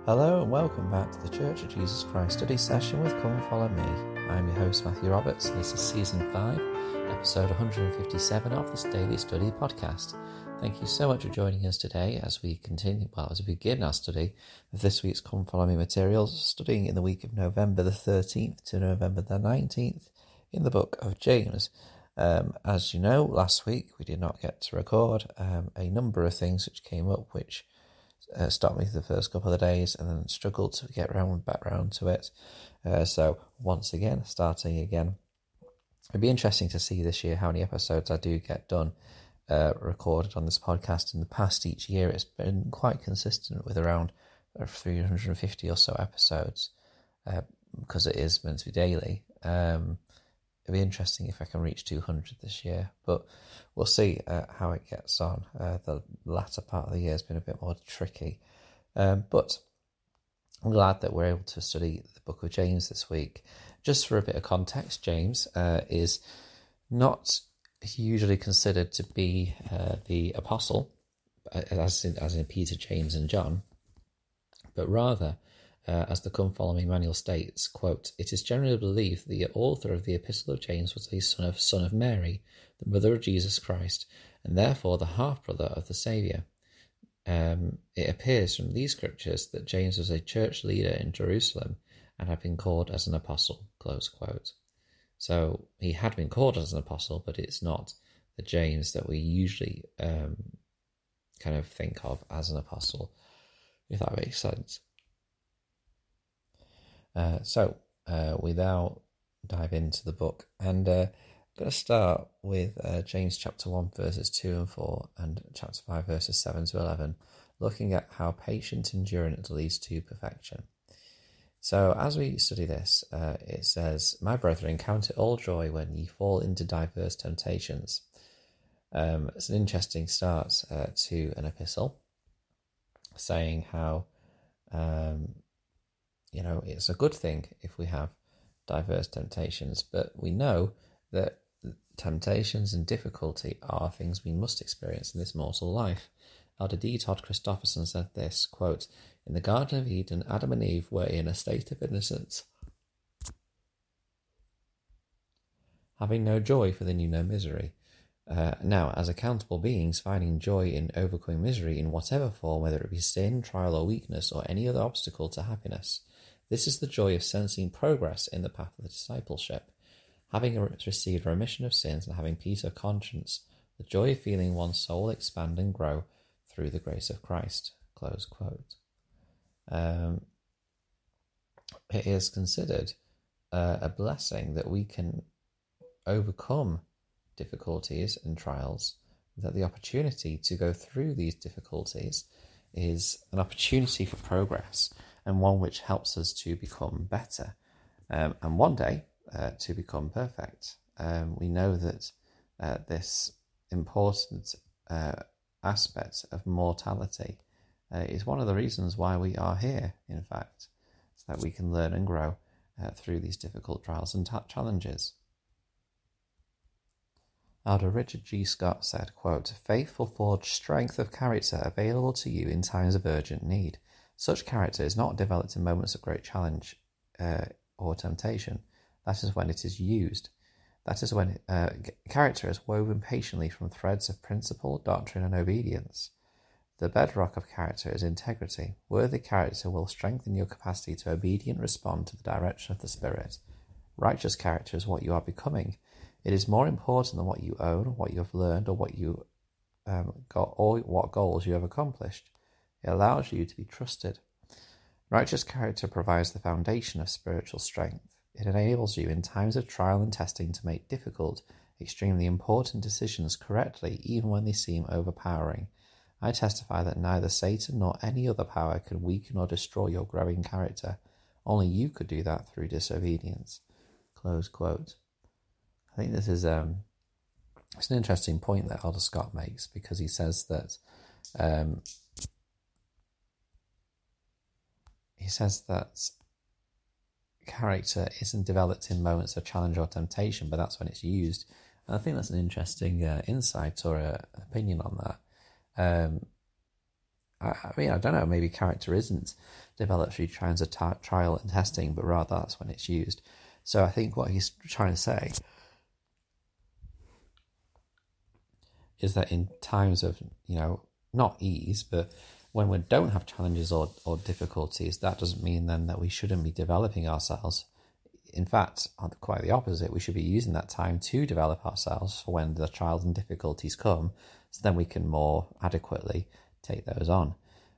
Hello and welcome back to the Church of Jesus Christ study session with Come Follow Me. I'm your host Matthew Roberts and this is Season 5, Episode 157 of this Daily Study podcast. Thank you so much for joining us today as we begin our study of this week's Come Follow Me materials, studying in the week of November the 13th to November the 19th in the book of James. As you know, last week we did not get to record a number of things which came up which stopped me for the first couple of days and then struggled to get back round to it. So once again, starting again. It'd be interesting to see this year how many episodes I do get done recorded on this podcast. In the past each year, it's been quite consistent with around 350 or so episodes because it is meant to be daily. It'd be interesting if I can reach 200 this year, but we'll see how it gets on. The latter part of the year has been a bit more tricky, but I'm glad that we're able to study the book of James this week. Just for a bit of context, James is not usually considered to be the apostle, as in Peter, James and John, but rather as the Come Follow Me manual states, quote, "It is generally believed the author of the Epistle of James was a son of Mary, the mother of Jesus Christ, and therefore the half-brother of the Saviour. It appears from these scriptures that James was a church leader in Jerusalem and had been called as an apostle," close quote. So he had been called as an apostle, but it's not the James that we usually kind of think of as an apostle, if that makes sense. We now dive into the book, and I'm going to start with James chapter 1 verses 2 and 4 and chapter 5 verses 7 to 11, looking at how patient endurance leads to perfection. So as we study this, it says, "My brethren, count it all joy when ye fall into diverse temptations." It's an interesting start to an epistle, saying how it's a good thing if we have diverse temptations, but we know that temptations and difficulty are things we must experience in this mortal life. Elder D. Todd Christofferson said this, quote, "In the Garden of Eden, Adam and Eve were in a state of innocence, having no joy for they knew no misery. Now, as accountable beings, finding joy in overcoming misery in whatever form, whether it be sin, trial or weakness, or any other obstacle to happiness. This is the joy of sensing progress in the path of the discipleship. Having received remission of sins and having peace of conscience, the joy of feeling one's soul expand and grow through the grace of Christ," close quote. It is considered a blessing that we can overcome difficulties and trials, that the opportunity to go through these difficulties is an opportunity for progress and one which helps us to become better and one day to become perfect. We know that this important aspect of mortality is one of the reasons why we are here, in fact, so that we can learn and grow through these difficult trials and challenges. Elder Richard G. Scott said, quote, "Faith will forge strength of character available to you in times of urgent need. Such character is not developed in moments of great challenge or temptation. That is when it is used. That is when character is woven patiently from threads of principle, doctrine, and obedience. The bedrock of character is integrity. Worthy character will strengthen your capacity to obediently respond to the direction of the Spirit. Righteous character is what you are becoming. It is more important than what you own, what you have learned, or what you got, or what goals you have accomplished. It allows you to be trusted. Righteous character provides the foundation of spiritual strength. It enables you in times of trial and testing to make difficult, extremely important decisions correctly, even when they seem overpowering. I testify that neither Satan nor any other power can weaken or destroy your growing character. Only you could do that through disobedience." Close quote. I think this is it's an interesting point that Elder Scott makes, because he says that character isn't developed in moments of challenge or temptation, but that's when it's used. And I think that's an interesting insight or opinion on that. I mean, I don't know, maybe character isn't developed through trial and testing, but rather that's when it's used. So I think what he's trying to say is that in times of, not ease, but when we don't have challenges or difficulties, that doesn't mean then that we shouldn't be developing ourselves. In fact, quite the opposite. We should be using that time to develop ourselves for when the trials and difficulties come, so then we can more adequately take those on.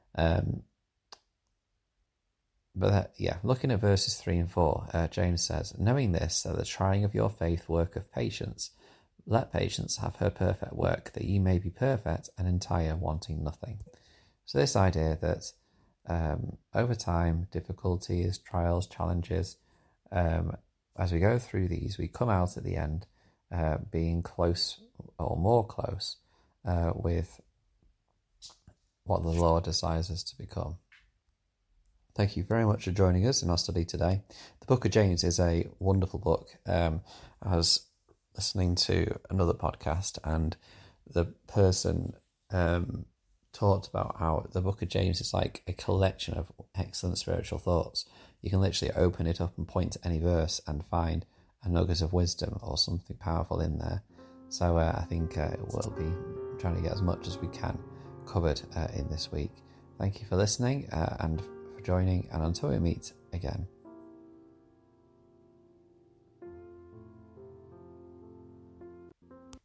Looking at verses 3 and 4, James says, knowing this, that the trying of your faith worketh patience, let patience have her perfect work, that ye may be perfect and entire, wanting nothing. So this idea that over time, difficulties, trials, challenges, as we go through these, we come out at the end being close or more close with what the Lord desires us to become. Thank you very much for joining us in our study today. The Book of James is a wonderful book. I was listening to another podcast, and the person talked about how the Book of James is like a collection of excellent spiritual thoughts. You can literally open it up and point to any verse and find a nugget of wisdom or something powerful in there. So I think we'll be trying to get as much as we can covered in this week. Thank you for listening and for joining, and until we meet again.